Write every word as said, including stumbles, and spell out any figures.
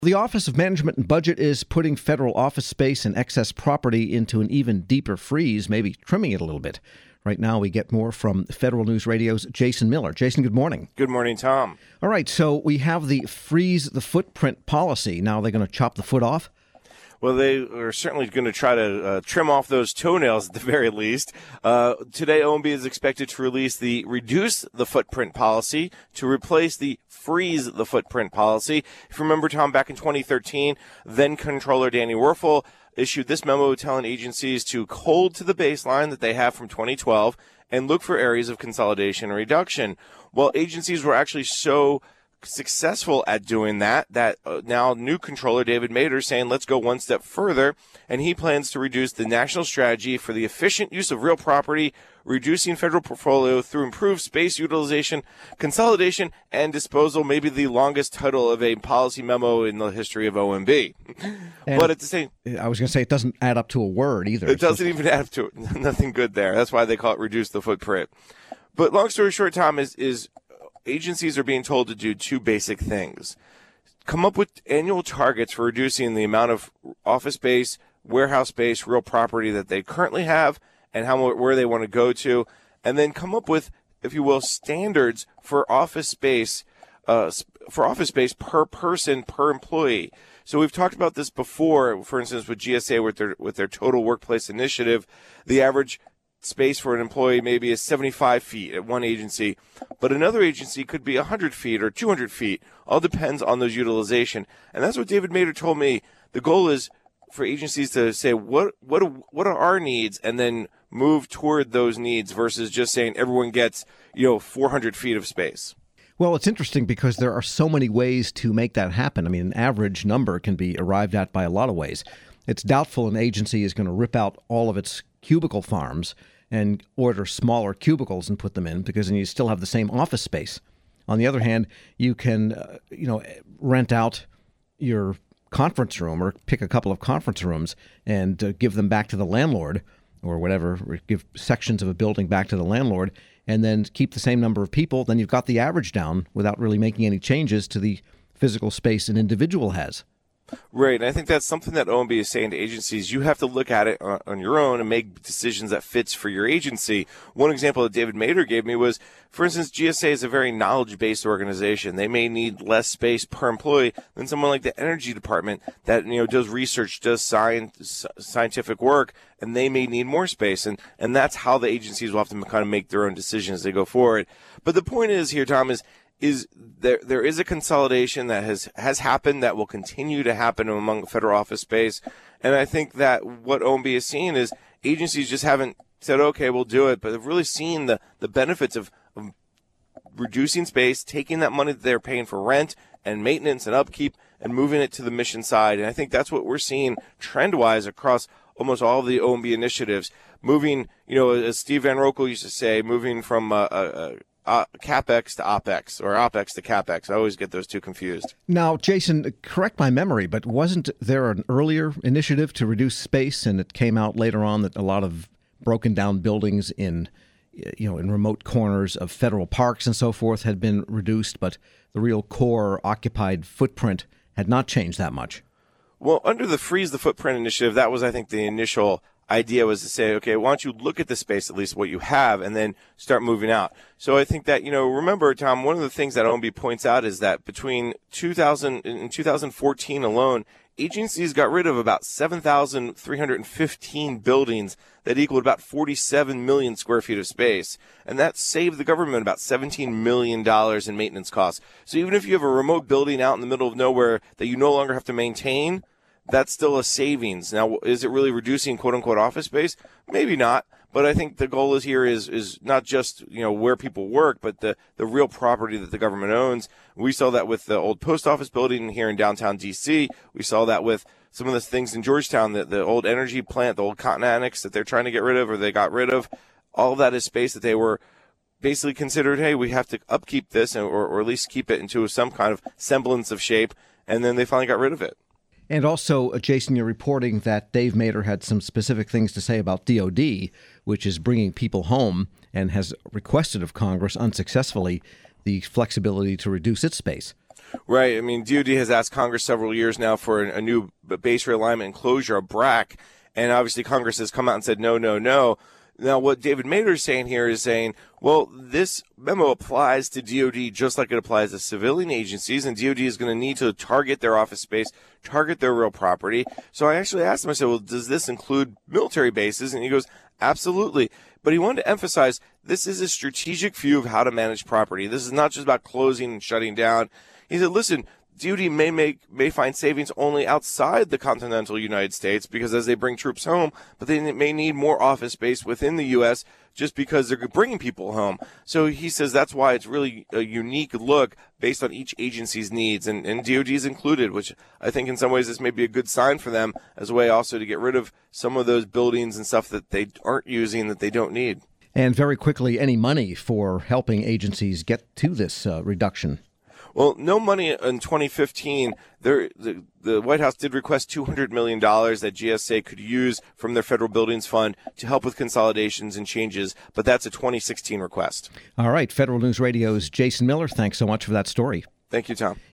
The Office of Management and Budget is putting federal office space and excess property into an even deeper freeze, maybe trimming it a little bit. Right now, we get more from Federal News Radio's Jason Miller. Jason, good morning. Good morning, Tom. All right, so we have the freeze the footprint policy. Now they're going to chop the foot off? Well, they are certainly going to try to uh, trim off those toenails at the very least. Uh, today, O M B is expected to release the reduce the footprint policy to replace the freeze the footprint policy. If you remember, Tom, back in twenty thirteen, then Controller Danny Werfel issued this memo telling agencies to hold to the baseline that they have from twenty twelve and look for areas of consolidation and reduction. Well, agencies were actually so successful at doing that that uh, now new controller David Mader saying let's go one step further, and he plans to reduce the national strategy for the efficient use of real property, reducing federal portfolio through improved space utilization, consolidation, and disposal. Maybe the longest title of a policy memo in the history of O M B. But at the same, I was going to say it doesn't add up to a word either. It doesn't even add up to it. Nothing good there. That's why they call it reduce the footprint. But long story short, Tom, is is agencies are being told to do two basic things. Come up with annual targets for reducing the amount of office space, warehouse space, real property that they currently have and how where they want to go to, and then come up with, if you will, standards for office space uh, for office space per person, per employee. So we've talked about this before, for instance, with G S A with their with their total workplace initiative, the average space for an employee maybe is seventy-five feet at one agency, but another agency could be one hundred feet or two hundred feet. All depends on those utilization. And that's what David Mader told me. The goal is for agencies to say, what what what are our needs, and then move toward those needs versus just saying everyone gets, you know, four hundred feet of space. Well, it's interesting because there are so many ways to make that happen. I mean, an average number can be arrived at by a lot of ways. It's doubtful an agency is going to rip out all of its cubicle farms and order smaller cubicles and put them in, because then you still have the same office space. On the other hand, you can, uh, you know, rent out your conference room or pick a couple of conference rooms and uh, give them back to the landlord or whatever, or give sections of a building back to the landlord, and then keep the same number of people. Then you've got the average down without really making any changes to the physical space an individual has. Right, and I think that's something that O M B is saying to agencies. You have to look at it on, on your own and make decisions that fits for your agency. One example that David Mader gave me was, for instance, G S A is a very knowledge-based organization. They may need less space per employee than someone like the Energy Department that, you know, does research, does science, scientific work, and they may need more space. And, and that's how the agencies will have to kind of make their own decisions as they go forward. But the point is here, Tom, is is there there is a consolidation that has, has happened, that will continue to happen among federal office space. And I think that what O M B is seeing is agencies just haven't said, okay, we'll do it, but they've really seen the, the benefits of, of reducing space, taking that money that they're paying for rent and maintenance and upkeep and moving it to the mission side. And I think that's what we're seeing trend-wise across almost all of the O M B initiatives. Moving, you know, as Steve Van Rokel used to say, moving from a, a, a Uh, CapEx to OpEx, or OpEx to CapEx. I always get those two confused. Now, Jason, correct my memory, but wasn't there an earlier initiative to reduce space, and it came out later on that a lot of broken down buildings in, you know, in remote corners of federal parks and so forth had been reduced, but the real core occupied footprint had not changed that much? Well, under the Freeze the Footprint initiative, that was, I think, the initial idea was to say, okay, why don't you look at the space, at least what you have, and then start moving out. So I think that, you know, remember, Tom, one of the things that O M B points out is that between two thousand and two thousand fourteen alone, agencies got rid of about seven thousand three hundred fifteen buildings that equaled about forty-seven million square feet of space. And that saved the government about seventeen million dollars in maintenance costs. So even if you have a remote building out in the middle of nowhere that you no longer have to maintain, that's still a savings. Now, is it really reducing quote-unquote office space? Maybe not. But I think the goal is here is is not just, you know, where people work, but the, the real property that the government owns. We saw that with the old post office building here in downtown D C. We saw that with some of the things in Georgetown, the, the old energy plant, the old cotton annex that they're trying to get rid of, or they got rid of. All of that is space that they were basically considered, hey, we have to upkeep this, or, or at least keep it into some kind of semblance of shape, and then they finally got rid of it. And also, uh, Jason, you're reporting that Dave Mader had some specific things to say about D O D, which is bringing people home, and has requested of Congress unsuccessfully the flexibility to reduce its space. Right. I mean, D O D has asked Congress several years now for a new base realignment enclosure, a B R A C, and obviously Congress has come out and said no, no, no. Now, what David Mader is saying here is saying, well, this memo applies to D O D just like it applies to civilian agencies, and D O D is going to need to target their office space, target their real property. So I actually asked him, I said, well, does this include military bases? And he goes, absolutely. But he wanted to emphasize this is a strategic view of how to manage property. This is not just about closing and shutting down. He said, listen, D O D may make may find savings only outside the continental United States because as they bring troops home, but they may need more office space within the U S just because they're bringing people home. So he says that's why it's really a unique look based on each agency's needs, and, and D O D is included, which I think in some ways this may be a good sign for them as a way also to get rid of some of those buildings and stuff that they aren't using that they don't need. And very quickly, any money for helping agencies get to this uh, reduction? Well, no money in twenty fifteen. There, the, the White House did request two hundred million dollars that G S A could use from their federal buildings fund to help with consolidations and changes, but that's a twenty sixteen request. All right. Federal News Radio's Jason Miller, thanks so much for that story. Thank you, Tom.